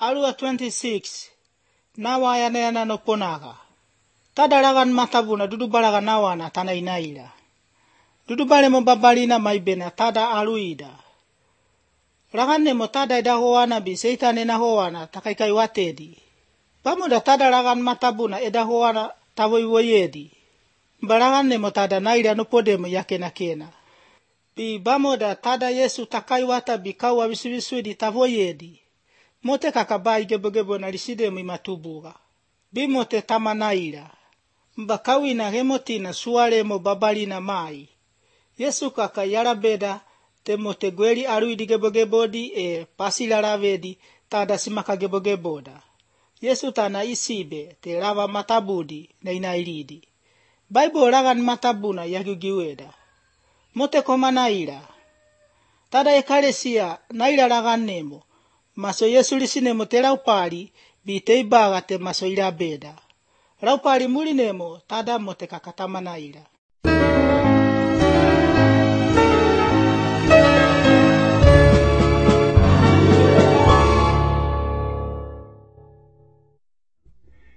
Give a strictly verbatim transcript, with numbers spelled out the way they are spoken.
Alua twenty-six. Nawa yana yana no ponaga. Tada lagan matabuna dudu balaga nawana tana inaila. Dudu bale mo babalina maibena tada aluida. Lagan mo tada ida hoana bi seitane na hoana takaikai watedi. Pamoda tada lagan matabuna ida hoana tavoivoyedi. Balagan mo tada naila no podemo yake na kena. Bi bamoda tada Yesu takai wata bi kawa wisuwisudi tavoyedi. Mote kakabai gebo-gebo na liside mo imatubuga. Bi mote tamanaila. Mba kawina remotina suare mo babalina mai. Yesu kaka yarabeda te mote gweli aruidi gebo-gebodi e pasilaravedi tada simaka gebo-geboda. Yesu tana isibe te lava matabudi na inailidi. Bible lagan matabuna yagugiweda. Mote komanaila. Tada ekalesia naila lagan nemo. Maso Yesu lisine mo te laupali bi te ibaga te maso ilabeda. Laupali muli nemo tada mo te kakatamanaila.